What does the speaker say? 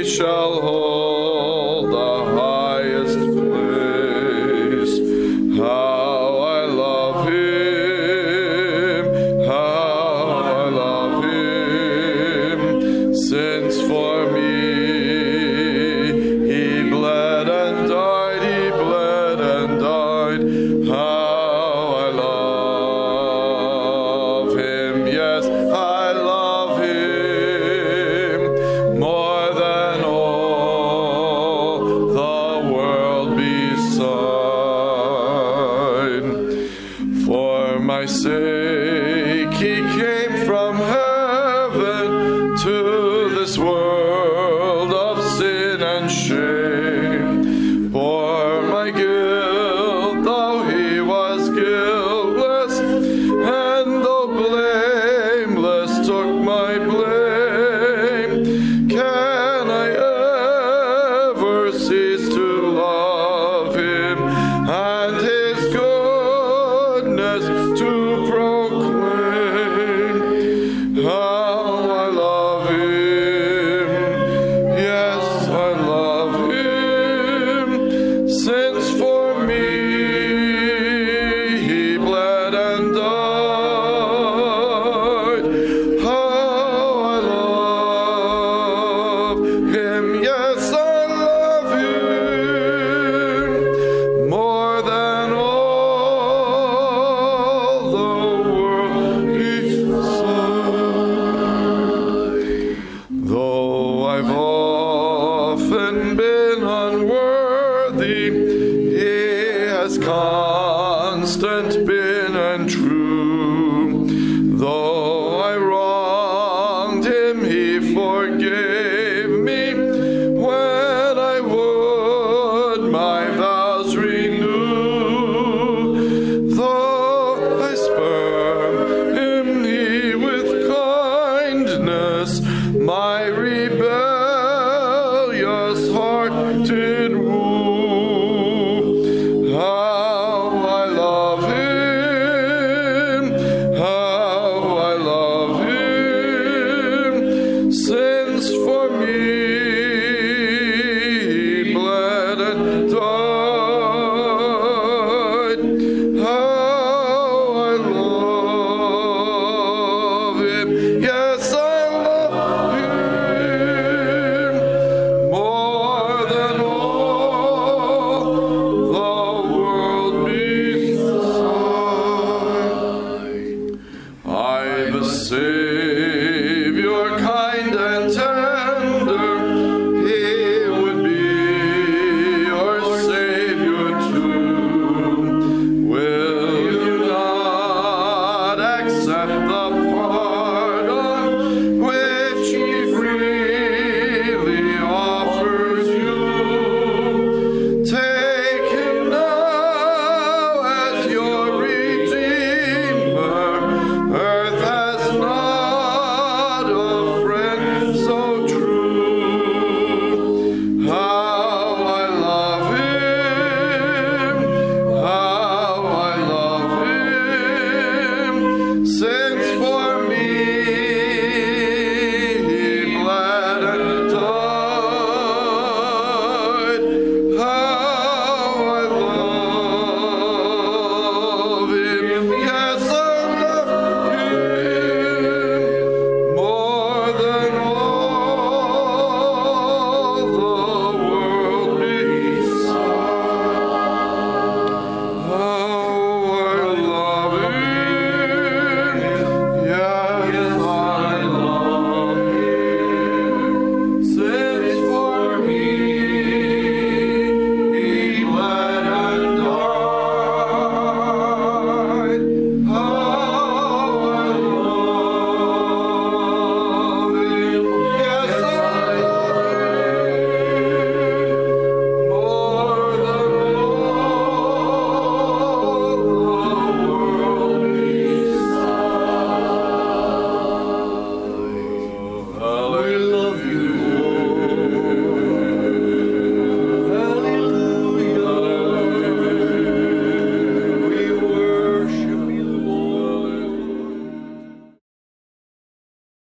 shall hold the highest place. How I love him, how I love him, since for me he bled and died, he bled and died. How I love him, yes, I love him more than all the world beside. For my sake he came from heaven to this world of sin and shame. For my guilt, though he was guiltless, and though blameless took my blame, can I ever cease to love him and his goodness to proclaim? How I love him, yes, I love him, since for me he bled and died. How I love him, yes, I love him more than all the world beside. Though I've often been unworthy, he has constant been and true. Though I wronged him, he forgave me. When I would my vows renew, though I spurned him, he with kindness my rebellious heart did woo. How I love him, how I love him, since for me he bled and died. How I love him, yes, I love him more than all the world beside. I've a Savior kind and tender, he would be your Savior too. Will you not accept the